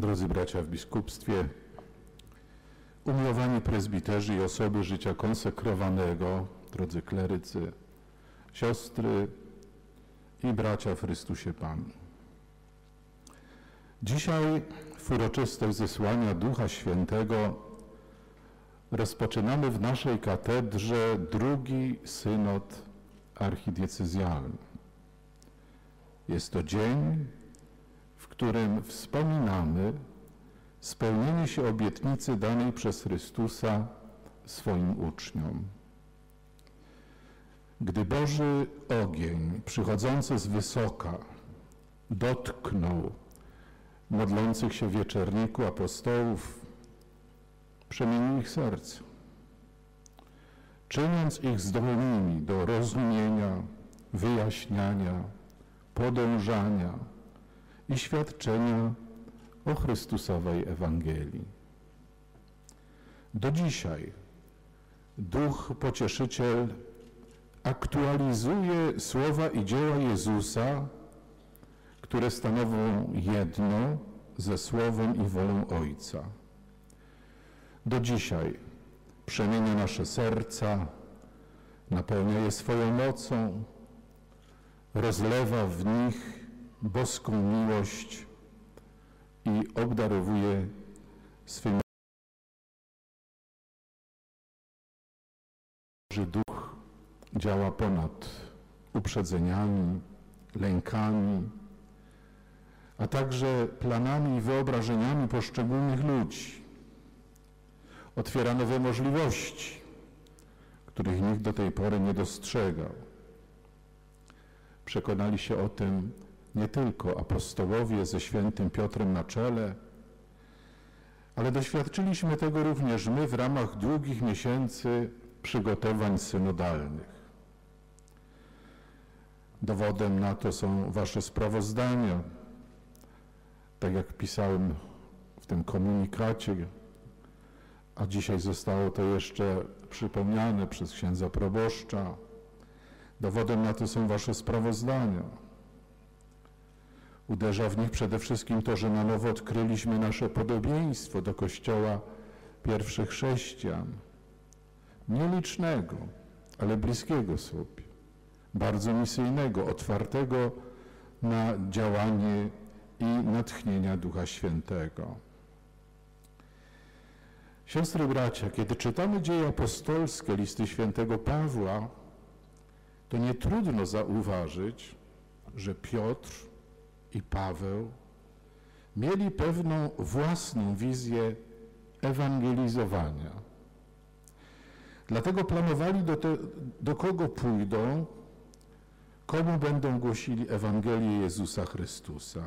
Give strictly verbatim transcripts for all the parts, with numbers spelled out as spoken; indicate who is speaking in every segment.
Speaker 1: Drodzy bracia w biskupstwie, umiłowani prezbiterzy i osoby życia konsekrowanego, drodzy klerycy, siostry i bracia w Chrystusie Panu. Dzisiaj w uroczystość zesłania Ducha Świętego rozpoczynamy w naszej katedrze drugi synod archidiecezjalny. Jest to dzień, w którym wspominamy spełnienie się obietnicy danej przez Chrystusa swoim uczniom. Gdy Boży ogień przychodzący z wysoka dotknął modlących się w wieczerniku apostołów, przemienił ich serce, czyniąc ich zdolnymi do rozumienia, wyjaśniania, podążania i świadczenia o Chrystusowej Ewangelii. Do dzisiaj Duch Pocieszyciel aktualizuje słowa i dzieła Jezusa, które stanowią jedno ze Słowem i wolą Ojca. Do dzisiaj przemienia nasze serca, napełnia je swoją mocą, rozlewa w nich boską miłość i obdarowuje swym Boży Duch działa ponad uprzedzeniami, lękami, a także planami i wyobrażeniami poszczególnych ludzi. Otwiera nowe możliwości, których nikt do tej pory nie dostrzegał. Przekonali się o tym nie tylko apostołowie ze świętym Piotrem na czele, ale doświadczyliśmy tego również my w ramach długich miesięcy przygotowań synodalnych. Dowodem na to są wasze sprawozdania. Tak jak pisałem w tym komunikacie, a dzisiaj zostało to jeszcze przypomniane przez księdza proboszcza, dowodem na to są wasze sprawozdania. Uderza w nich przede wszystkim to, że na nowo odkryliśmy nasze podobieństwo do Kościoła pierwszych chrześcijan. Nielicznego, ale bliskiego sobie. Bardzo misyjnego, otwartego na działanie i natchnienia Ducha Świętego. Siostry, bracia, kiedy czytamy dzieje apostolskie, listy świętego Pawła, to nie trudno zauważyć, że Piotr i Paweł mieli pewną własną wizję ewangelizowania. Dlatego planowali, do, te, do kogo pójdą, komu będą głosili Ewangelię Jezusa Chrystusa.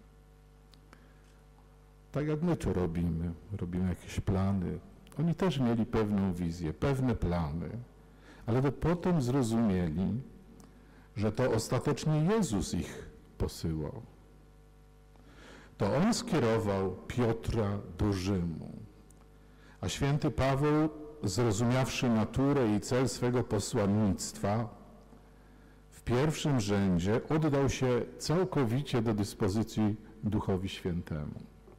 Speaker 1: Tak jak my to robimy, robimy jakieś plany. Oni też mieli pewną wizję, pewne plany, ale to potem zrozumieli, że to ostatecznie Jezus ich posyłał. To On skierował Piotra do Rzymu, a święty Paweł, zrozumiawszy naturę i cel swego posłannictwa, w pierwszym rzędzie oddał się całkowicie do dyspozycji Duchowi Świętemu.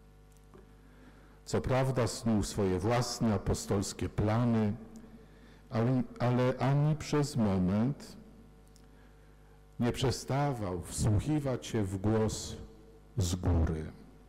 Speaker 1: Co prawda snuł swoje własne apostolskie plany, ale, ale ani przez moment nie przestawał wsłuchiwać się w głos z góry.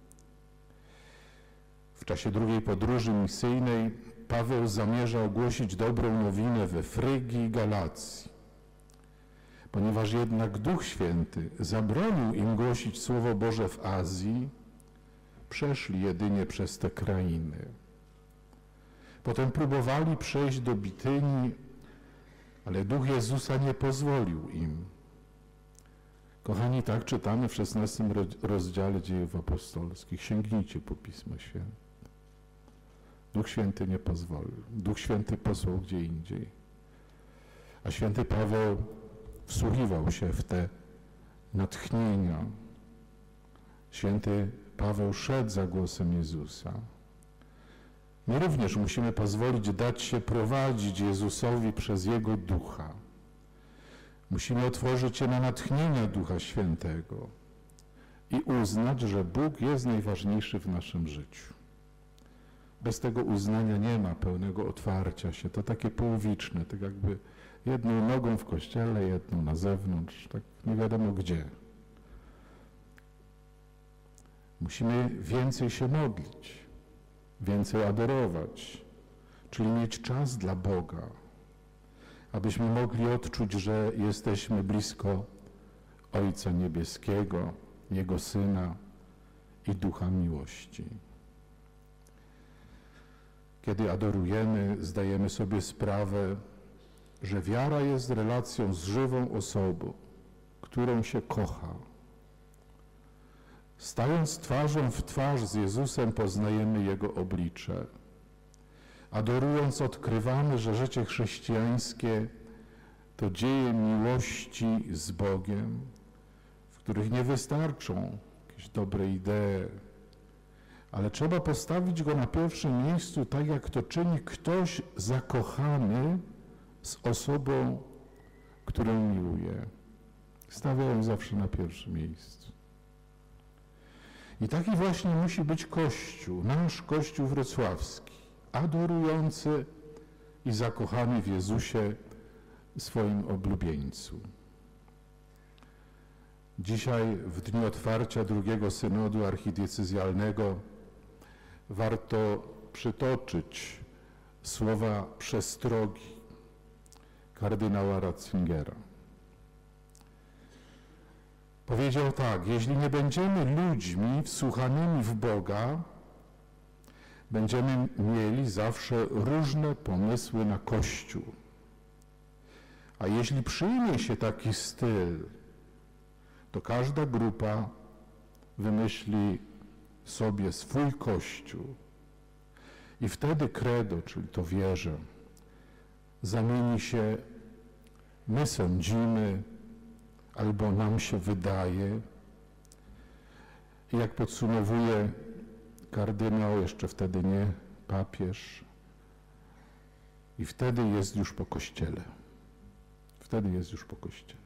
Speaker 1: W czasie drugiej podróży misyjnej Paweł zamierzał głosić dobrą nowinę we Frygii i Galacji. Ponieważ jednak Duch Święty zabronił im głosić Słowo Boże w Azji, przeszli jedynie przez te krainy. Potem próbowali przejść do Bitynii, ale Duch Jezusa nie pozwolił im. Kochani, tak czytamy w szesnastym rozdziale Dziejów Apostolskich. Sięgnijcie po Pismo Święte. Duch Święty nie pozwolił. Duch Święty posłał gdzie indziej. A święty Paweł wsłuchiwał się w te natchnienia. Święty Paweł szedł za głosem Jezusa. My również musimy pozwolić dać się prowadzić Jezusowi przez Jego Ducha. Musimy otworzyć się na natchnienia Ducha Świętego. i uznać, że Bóg jest najważniejszy w naszym życiu. Bez tego uznania nie ma pełnego otwarcia się. To takie połowiczne, tak jakby jedną nogą w kościele, jedną na zewnątrz, tak nie wiadomo gdzie. Musimy więcej się modlić, więcej adorować, czyli mieć czas dla Boga, abyśmy mogli odczuć, że jesteśmy blisko Ojca Niebieskiego, Jego Syna i Ducha Miłości. Kiedy adorujemy, zdajemy sobie sprawę, że wiara jest relacją z żywą osobą, którą się kocha. Stając twarzą w twarz z Jezusem, poznajemy Jego oblicze. Adorując, odkrywamy, że życie chrześcijańskie to dzieje miłości z Bogiem, w których nie wystarczą jakieś dobre idee, ale trzeba postawić Go na pierwszym miejscu, tak jak to czyni ktoś zakochany z osobą, którą miłuje. Stawia ją zawsze na pierwszym miejscu. I taki właśnie musi być Kościół, nasz Kościół wrocławski, adorujący i zakochany w Jezusie, swoim oblubieńcu. Dzisiaj, w dniu otwarcia drugiego synodu archidiecezjalnego, warto przytoczyć słowa przestrogi kardynała Ratzingera. Powiedział tak: jeśli nie będziemy ludźmi wsłuchanymi w Boga, będziemy mieli zawsze różne pomysły na Kościół. A jeśli przyjmie się taki styl, to każda grupa wymyśli sobie swój Kościół i wtedy credo, czyli to wierzę, zamieni się my sądzimy albo nam się wydaje. I jak podsumowuje kardynał, jeszcze wtedy nie papież, i wtedy jest już po Kościele. Wtedy jest już po Kościele.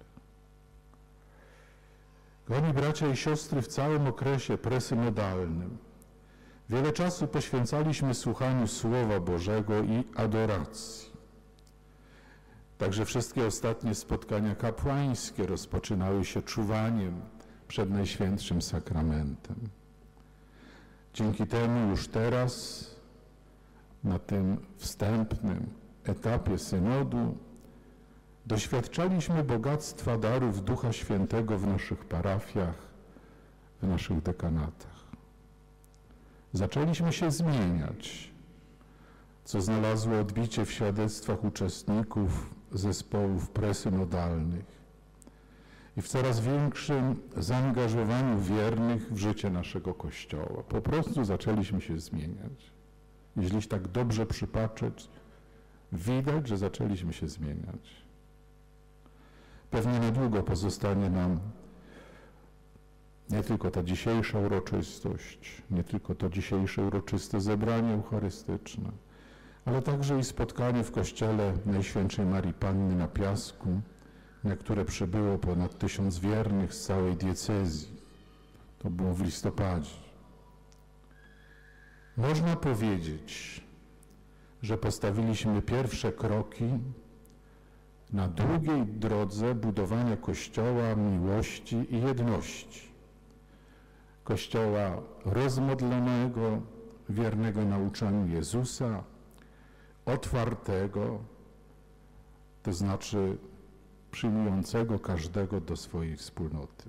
Speaker 1: Kochani bracia i siostry, w całym okresie presynodalnym wiele czasu poświęcaliśmy słuchaniu Słowa Bożego i adoracji. Także wszystkie ostatnie spotkania kapłańskie rozpoczynały się czuwaniem przed Najświętszym Sakramentem. Dzięki temu już teraz, na tym wstępnym etapie synodu, doświadczaliśmy bogactwa darów Ducha Świętego w naszych parafiach, w naszych dekanatach. Zaczęliśmy się zmieniać, co znalazło odbicie w świadectwach uczestników zespołów presynodalnych i w coraz większym zaangażowaniu wiernych w życie naszego Kościoła. Po prostu zaczęliśmy się zmieniać. Jeśli tak dobrze przypatrzeć, widać, że zaczęliśmy się zmieniać. Pewnie niedługo pozostanie nam nie tylko ta dzisiejsza uroczystość, nie tylko to dzisiejsze uroczyste zebranie eucharystyczne, ale także i spotkanie w kościele Najświętszej Marii Panny na Piasku, na które przybyło ponad tysiąc wiernych z całej diecezji. To było w listopadzie. Można powiedzieć, że postawiliśmy pierwsze kroki na długiej drodze budowania Kościoła miłości i jedności. Kościoła rozmodlonego, wiernego nauczaniu Jezusa, otwartego, to znaczy przyjmującego każdego do swojej wspólnoty.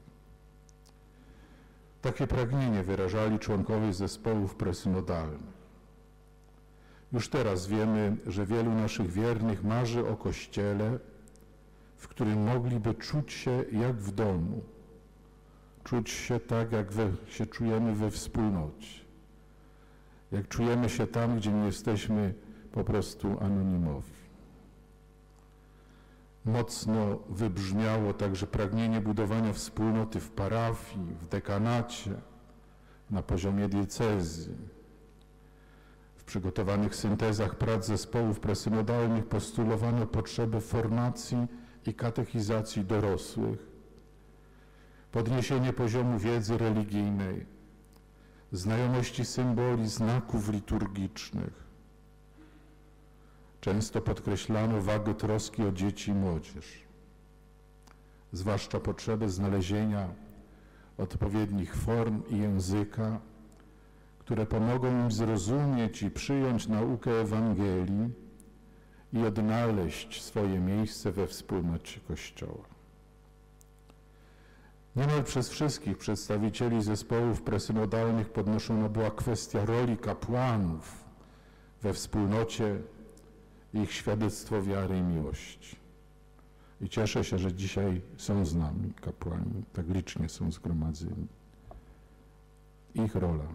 Speaker 1: Takie pragnienie wyrażali członkowie zespołów presynodalnych. Już teraz wiemy, że wielu naszych wiernych marzy o Kościele, w którym mogliby czuć się jak w domu, czuć się tak, jak we, się czujemy we wspólnocie, jak czujemy się tam, gdzie nie jesteśmy po prostu anonimowi. Mocno wybrzmiało także pragnienie budowania wspólnoty w parafii, w dekanacie, na poziomie diecezji. W przygotowanych syntezach prac zespołów presynodalnych postulowano potrzebę formacji i katechizacji dorosłych, podniesienie poziomu wiedzy religijnej, znajomości symboli, znaków liturgicznych. Często podkreślano wagę troski o dzieci i młodzież, zwłaszcza potrzebę znalezienia odpowiednich form i języka, które pomogą im zrozumieć i przyjąć naukę Ewangelii i odnaleźć swoje miejsce we wspólnocie Kościoła. Niemal przez wszystkich przedstawicieli zespołów presynodalnych podnoszona była kwestia roli kapłanów we wspólnocie i ich świadectwo wiary i miłości. I cieszę się, że dzisiaj są z nami kapłani, tak licznie są zgromadzeni. Ich rola.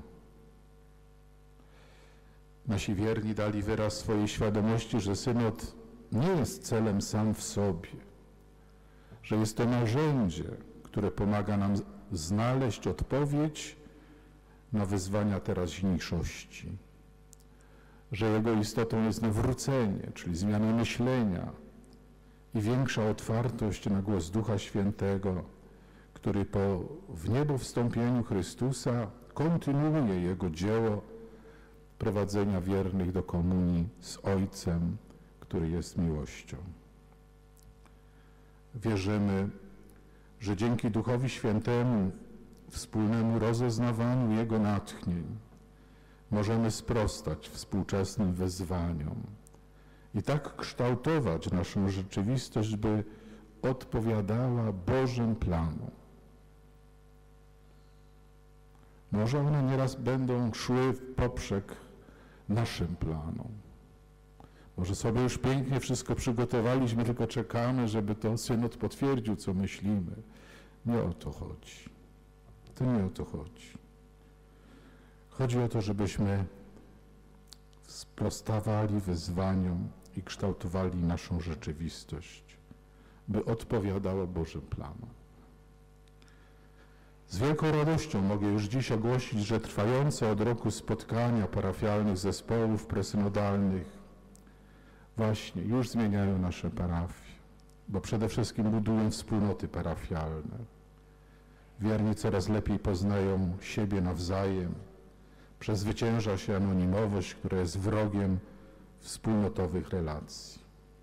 Speaker 1: Nasi wierni dali wyraz swojej świadomości, że synod nie jest celem sam w sobie, że jest to narzędzie, które pomaga nam znaleźć odpowiedź na wyzwania teraźniejszości, że jego istotą jest nawrócenie, czyli zmiana myślenia i większa otwartość na głos Ducha Świętego, który po w niebo wstąpieniu Chrystusa kontynuuje jego dzieło prowadzenia wiernych do komunii z Ojcem, który jest miłością. Wierzymy, że dzięki Duchowi Świętemu, wspólnemu rozeznawaniu Jego natchnień, możemy sprostać współczesnym wyzwaniom i tak kształtować naszą rzeczywistość, by odpowiadała Bożym planom. Może one nieraz będą szły w poprzek naszym planom. Może sobie już pięknie wszystko przygotowaliśmy, tylko czekamy, żeby to synod potwierdził, co myślimy. Nie o to chodzi. To nie o to chodzi. Chodzi o to, żebyśmy sprostawali wyzwaniom i kształtowali naszą rzeczywistość, by odpowiadała Bożym planom. Z wielką radością mogę już dziś ogłosić, że trwające od roku spotkania parafialnych zespołów presynodalnych właśnie już zmieniają nasze parafie, bo przede wszystkim budują wspólnoty parafialne. Wierni coraz lepiej poznają siebie nawzajem, przezwycięża się anonimowość, która jest wrogiem wspólnotowych relacji.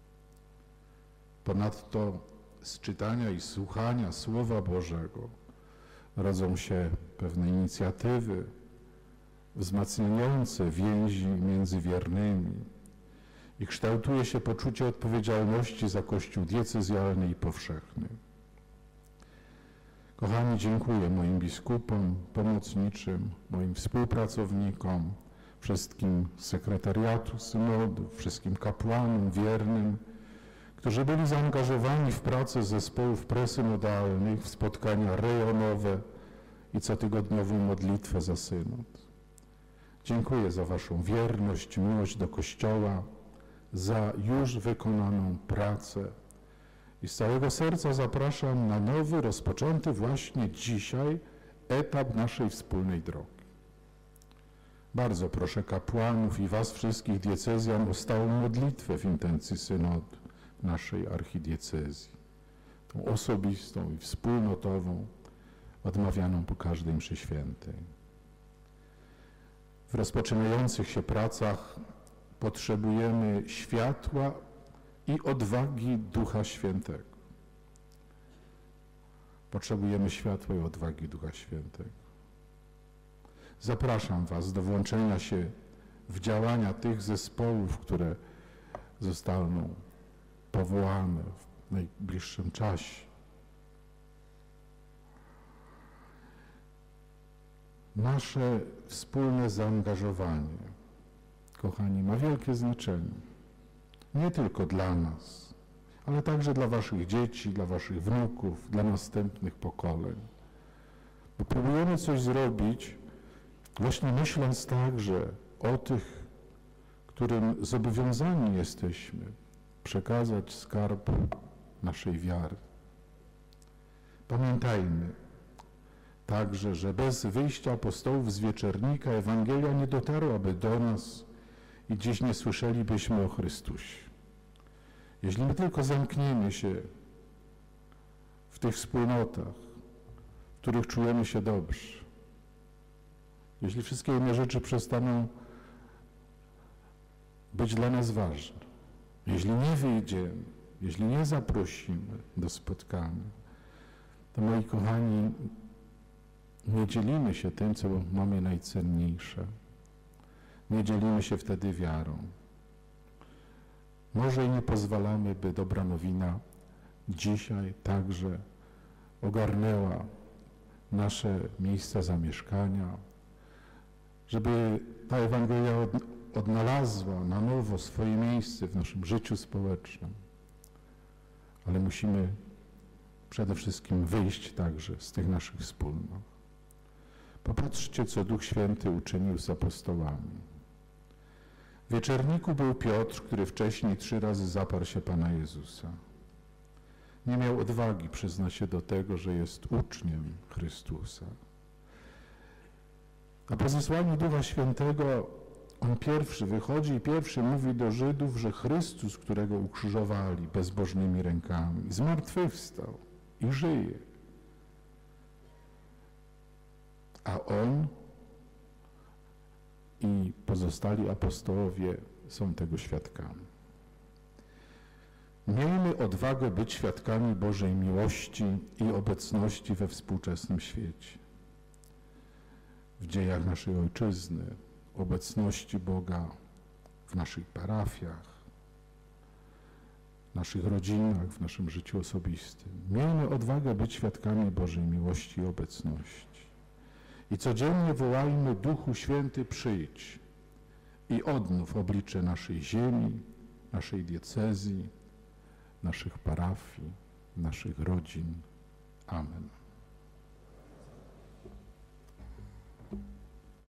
Speaker 1: Ponadto z czytania i słuchania Słowa Bożego rodzą się pewne inicjatywy wzmacniające więzi między wiernymi i kształtuje się poczucie odpowiedzialności za Kościół diecezjalny i powszechny. Kochani, dziękuję moim biskupom, pomocniczym, moim współpracownikom, wszystkim sekretariatu synodu, wszystkim kapłanom wiernym, którzy byli zaangażowani w pracę zespołów presynodalnych, w spotkania rejonowe i cotygodniową modlitwę za synod. Dziękuję za waszą wierność, miłość do Kościoła, za już wykonaną pracę i z całego serca zapraszam na nowy, rozpoczęty właśnie dzisiaj etap naszej wspólnej drogi. Bardzo proszę kapłanów i was wszystkich diecezjan o stałą modlitwę w intencji synodu naszej archidiecezji, tą osobistą i wspólnotową, odmawianą po każdej mszy świętej. W rozpoczynających się pracach potrzebujemy światła i odwagi Ducha Świętego. Potrzebujemy światła i odwagi Ducha Świętego. Zapraszam was do włączenia się w działania tych zespołów, które zostaną powołane w najbliższym czasie. Nasze wspólne zaangażowanie, kochani, ma wielkie znaczenie. Nie tylko dla nas, ale także dla waszych dzieci, dla waszych wnuków, dla następnych pokoleń. Bo próbujemy coś zrobić, właśnie myśląc także o tych, którym zobowiązani jesteśmy przekazać skarb naszej wiary. Pamiętajmy także, że bez wyjścia apostołów z wieczernika Ewangelia nie dotarłaby do nas i dziś nie słyszelibyśmy o Chrystusie. Jeśli my tylko zamkniemy się w tych wspólnotach, których czujemy się dobrze. Jeśli wszystkie inne rzeczy przestaną być dla nas ważne, jeśli nie wyjdziemy, jeśli nie zaprosimy do spotkania, to moi kochani, nie dzielimy się tym, co mamy najcenniejsze. Nie dzielimy się wtedy wiarą. Może i nie pozwalamy, by dobra nowina dzisiaj także ogarnęła nasze miejsca zamieszkania, żeby ta Ewangelia od, odnalazła na nowo swoje miejsce w naszym życiu społecznym. Ale musimy przede wszystkim wyjść także z tych naszych wspólnot. Popatrzcie, co Duch Święty uczynił z apostołami. W wieczerniku był Piotr, który wcześniej trzy razy zaparł się Pana Jezusa. Nie miał odwagi przyznać się do tego, że jest uczniem Chrystusa. A po zesłaniu Ducha Świętego on pierwszy wychodzi i pierwszy mówi do Żydów, że Chrystus, którego ukrzyżowali bezbożnymi rękami, zmartwychwstał i żyje. A on i pozostali apostołowie są tego świadkami. Miejmy odwagę być świadkami Bożej miłości i obecności we współczesnym świecie. W dziejach naszej Ojczyzny, obecności Boga w naszych parafiach, w naszych rodzinach, w naszym życiu osobistym. Miejmy odwagę być świadkami Bożej miłości i obecności. I codziennie wołajmy: Duchu Święty, przyjdź i odnów oblicze naszej ziemi, naszej diecezji, naszych parafii, naszych rodzin. Amen.